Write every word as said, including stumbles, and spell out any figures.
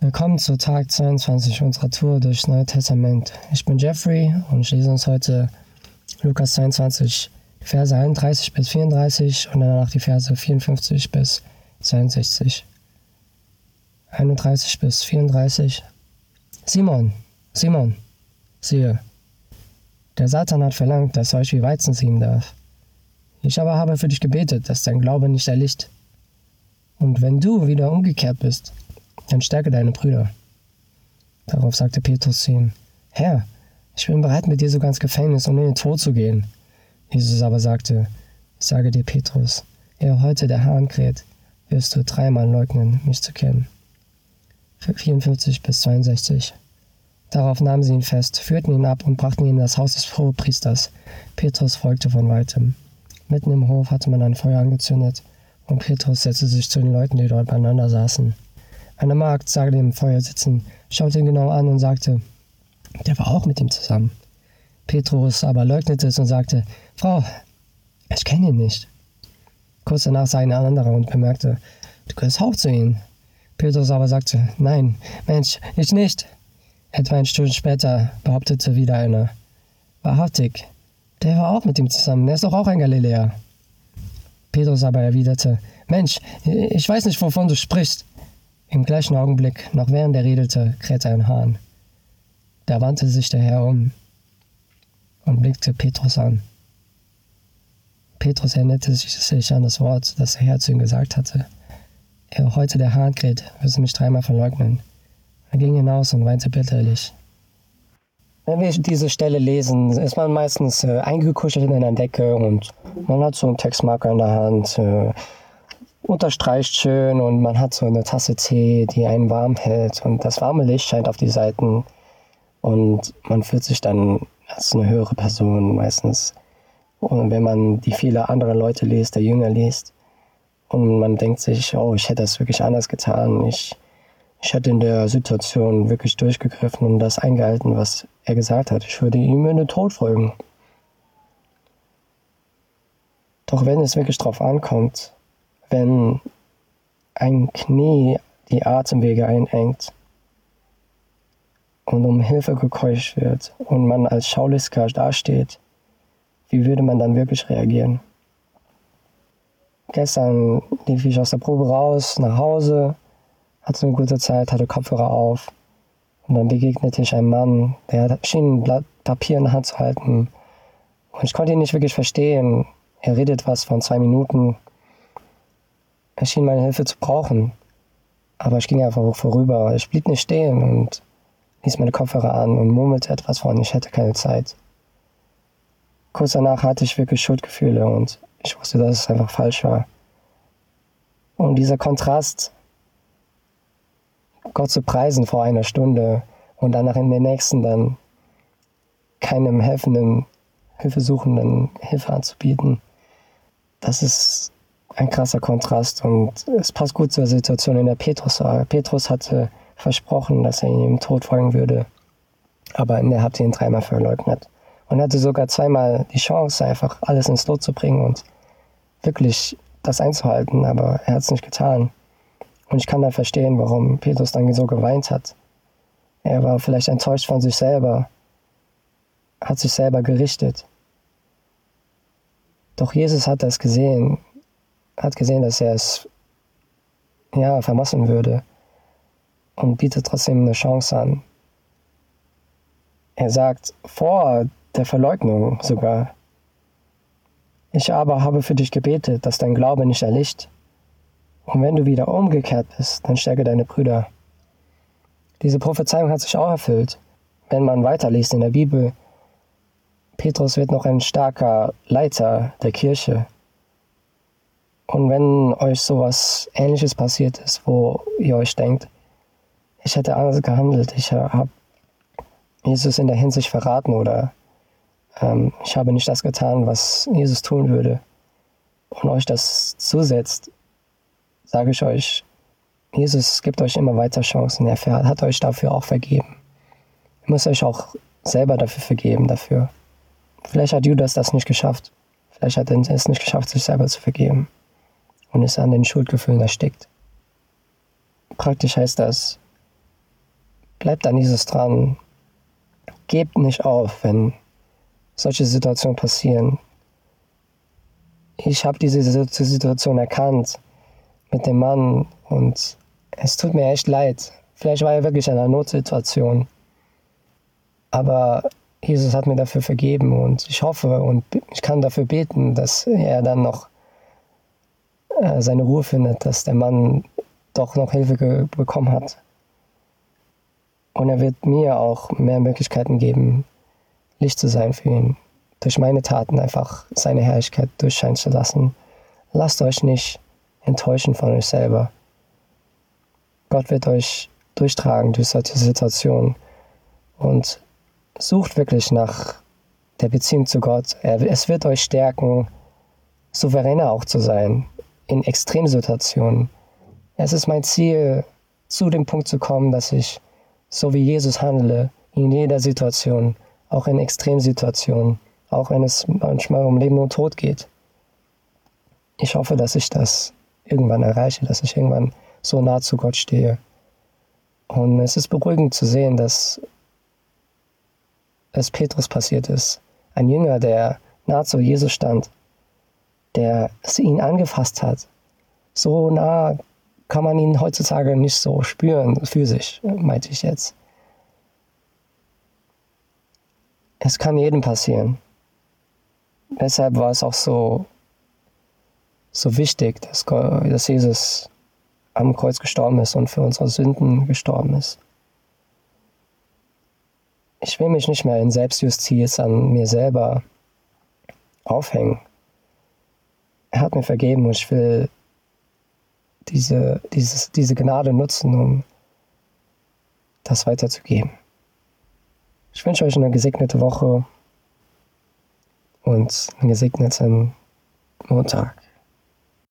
Willkommen zu Tag zweiundzwanzig unserer Tour durchs Neue Testament. Ich bin Jeffrey und ich lese uns heute Lukas zweiundzwanzig, Verse einunddreißig bis vierunddreißig und danach die Verse vierundfünfzig bis zweiundsechzig. einunddreißig bis vierunddreißig. Simon, Simon, siehe, der Satan hat verlangt, dass er euch wie Weizen sieben darf. Ich aber habe für dich gebetet, dass dein Glaube nicht erlischt. Und wenn du wieder umgekehrt bist, dann stärke deine Brüder. Darauf sagte Petrus zu ihm: Herr, ich bin bereit, mit dir sogar ins Gefängnis, um in den Tod zu gehen. Jesus aber sagte: Ich sage dir, Petrus, ehe heute der Hahn kräht, wirst du dreimal leugnen, mich zu kennen. vierundfünfzig bis zweiundsechzig. Darauf nahmen sie ihn fest, führten ihn ab und brachten ihn in das Haus des Hohepriesters. Petrus folgte von weitem. Mitten im Hof hatte man ein Feuer angezündet, und Petrus setzte sich zu den Leuten, die dort beieinander saßen. Eine Magd sah den im Feuer sitzen, schaute ihn genau an und sagte: Der war auch mit ihm zusammen. Petrus aber leugnete es und sagte: Frau, ich kenne ihn nicht. Kurz danach sah ihn ein anderer und bemerkte: Du gehörst auch zu ihnen. Petrus aber sagte: Nein, Mensch, ich nicht. Etwa eine Stunde später behauptete wieder einer: Wahrhaftig, der war auch mit ihm zusammen, der ist doch auch ein Galiläer. Petrus aber erwiderte: Mensch, ich weiß nicht, wovon du sprichst. Im gleichen Augenblick, noch während er redete, krähte ein Hahn. Da wandte sich der Herr um und blickte Petrus an. Petrus erinnerte sich an das Wort, das der Herr zu ihm gesagt hatte: Ehe heute der Hahn kräht, wirst du mich dreimal verleugnen. Er ging hinaus und weinte bitterlich. Wenn wir diese Stelle lesen, ist man meistens äh, eingekuschelt in einer Decke und man hat so einen Textmarker in der Hand, äh, unterstreicht schön und man hat so eine Tasse Tee, die einen warm hält und das warme Licht scheint auf die Seiten und man fühlt sich dann als eine höhere Person meistens. Und wenn man die vielen anderen Leute liest, der Jünger liest und man denkt sich: Oh, ich hätte das wirklich anders getan, ich, ich hätte in der Situation wirklich durchgegriffen und das eingehalten, was er gesagt hat. Ich würde ihm in den Tod folgen. Doch wenn es wirklich drauf ankommt, wenn ein Knie die Atemwege einengt und um Hilfe gekeucht wird und man als Schaulisker dasteht, wie würde man dann wirklich reagieren? Gestern lief ich aus der Probe raus, nach Hause, hatte eine gute Zeit, hatte Kopfhörer auf und dann begegnete ich einem Mann, der schien ein Blatt Papier in der Hand zu halten und ich konnte ihn nicht wirklich verstehen. Er redet was von zwei Minuten. Er schien meine Hilfe zu brauchen, aber ich ging einfach vorüber. Ich blieb nicht stehen und ließ meine Kopfhörer an und murmelte etwas von: Ich hätte keine Zeit. Kurz danach hatte ich wirklich Schuldgefühle und ich wusste, dass es einfach falsch war. Und dieser Kontrast, Gott zu preisen vor einer Stunde und danach in der nächsten dann keinem helfenden, Hilfesuchenden Hilfe anzubieten, das ist ein krasser Kontrast und es passt gut zur Situation, in der Petrus war. Petrus hatte versprochen, dass er ihm im Tod folgen würde, aber er hat ihn dreimal verleugnet und hatte sogar zweimal die Chance, einfach alles ins Lot zu bringen und wirklich das einzuhalten, aber er hat es nicht getan. Und ich kann da verstehen, warum Petrus dann so geweint hat. Er war vielleicht enttäuscht von sich selber, hat sich selber gerichtet. Doch Jesus hat das gesehen, hat gesehen, dass er es ja, vermassen würde und bietet trotzdem eine Chance an. Er sagt vor der Verleugnung sogar: Ich aber habe für dich gebetet, dass dein Glaube nicht erlischt. Und wenn du wieder umgekehrt bist, dann stärke deine Brüder. Diese Prophezeiung hat sich auch erfüllt. Wenn man weiterliest in der Bibel, Petrus wird noch ein starker Leiter der Kirche. Und wenn euch sowas Ähnliches passiert ist, wo ihr euch denkt: Ich hätte anders gehandelt, ich habe Jesus in der Hinsicht verraten oder ähm, ich habe nicht das getan, was Jesus tun würde, und euch das zusetzt, sage ich euch, Jesus gibt euch immer weiter Chancen. Er hat euch dafür auch vergeben. Ihr müsst euch auch selber dafür vergeben. dafür. Vielleicht hat Judas das nicht geschafft. Vielleicht hat er es nicht geschafft, sich selber zu vergeben und ist an den Schuldgefühlen erstickt. Praktisch heißt das, Bleibt an Jesus dran. Gebt nicht auf, wenn solche Situationen passieren. Ich habe diese Situation erkannt mit dem Mann und es tut mir echt leid. Vielleicht war er wirklich in einer Notsituation. Aber Jesus hat mir dafür vergeben und ich hoffe und ich kann dafür beten, dass er dann noch äh, seine Ruhe findet, dass der Mann doch noch Hilfe bekommen hat. Und er wird mir auch mehr Möglichkeiten geben, Licht zu sein für ihn. Durch meine Taten einfach seine Herrlichkeit durchscheinen zu lassen. Lasst euch nicht enttäuschen von euch selber. Gott wird euch durchtragen durch solche Situationen. Und sucht wirklich nach der Beziehung zu Gott. Er, es wird euch stärken, souveräner auch zu sein in Extremsituationen. Es ist mein Ziel, zu dem Punkt zu kommen, dass ich so wie Jesus handle, in jeder Situation, auch in Extremsituationen, auch wenn es manchmal um Leben und Tod geht. Ich hoffe, dass ich das irgendwann erreiche, dass ich irgendwann so nah zu Gott stehe. Und es ist beruhigend zu sehen, dass es Petrus passiert ist. Ein Jünger, der nah zu Jesus stand, der ihn angefasst hat. So nah kann man ihn heutzutage nicht so spüren, physisch, meinte ich jetzt. Es kann jedem passieren. Deshalb war es auch so, so wichtig, dass, Gott, dass Jesus am Kreuz gestorben ist und für unsere Sünden gestorben ist. Ich will mich nicht mehr in Selbstjustiz an mir selber aufhängen. Er hat mir vergeben und ich will diese, dieses, diese Gnade nutzen, um das weiterzugeben. Ich wünsche euch eine gesegnete Woche und einen gesegneten Montag.